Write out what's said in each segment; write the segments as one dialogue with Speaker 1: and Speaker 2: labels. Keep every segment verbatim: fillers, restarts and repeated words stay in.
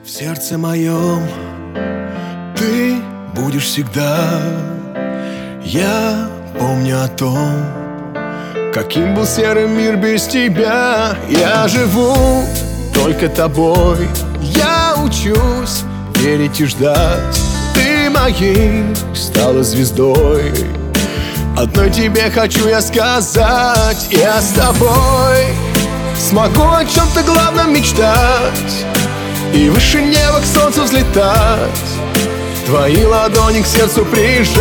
Speaker 1: В сердце моем ты будешь всегда. Я помню о том, каким был серый мир без тебя. Я живу только тобой. Я учусь верить и ждать. Ты моей стала звездой. Одной тебе хочу я сказать: я с тобой смогу о чем-то главном мечтать и выше неба к солнцу взлетать, твои ладони к сердцу прижать.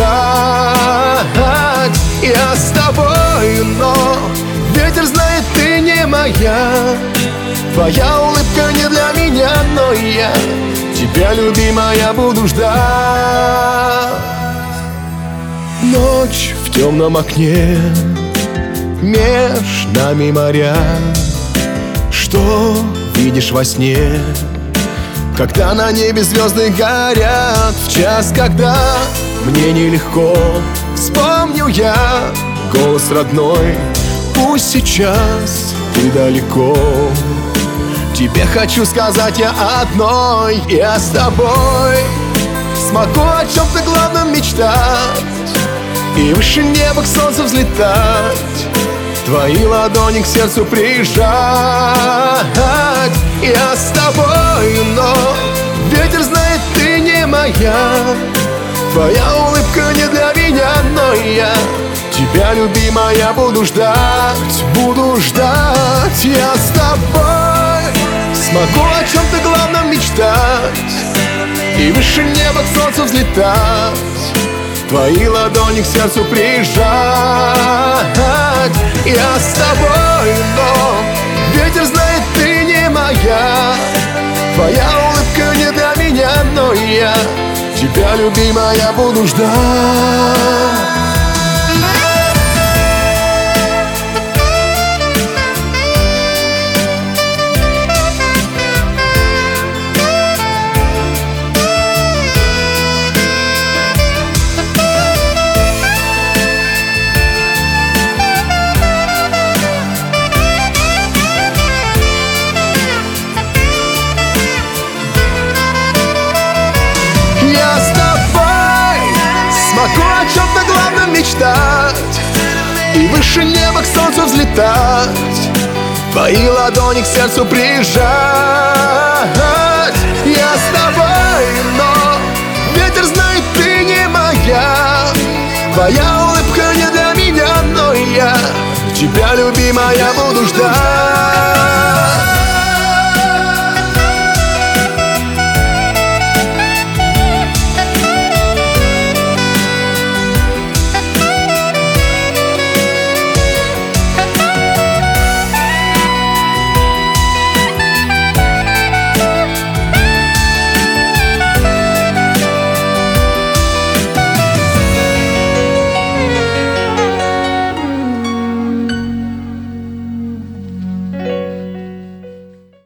Speaker 1: Я с тобою, но ветер знает, ты не моя. Твоя улыбка не для меня, но я тебя, любимая, буду ждать. Ночь в темном окне, меж нами моря. Что видишь во сне, когда на небе звезды горят? В час, когда мне нелегко, вспомню я голос родной. Пусть сейчас ты далеко, тебе хочу сказать я одной: я с тобой смогу о чем-то главном мечтать и выше неба к солнцу взлетать, твои ладони к сердцу прижать. Я с тобою, но ветер знает, ты не моя. Твоя улыбка не для меня, но я тебя, любимая, буду ждать, буду ждать. Я с тобой смогу о чем-то главном мечтать и выше неба к солнцу взлетать, твои ладони к сердцу прижать. Я с тобой, но ветер знает, ты не моя. Твоя улыбка не для меня, но я тебя, любимая, буду ждать. Я с тобой смогу о чем-то главном мечтать и выше неба к солнцу взлетать, твои ладони к сердцу прижать. Я с тобой, но ветер знает, ты не моя. Твоя улыбка не для меня, но я тебя, любимая, буду ждать.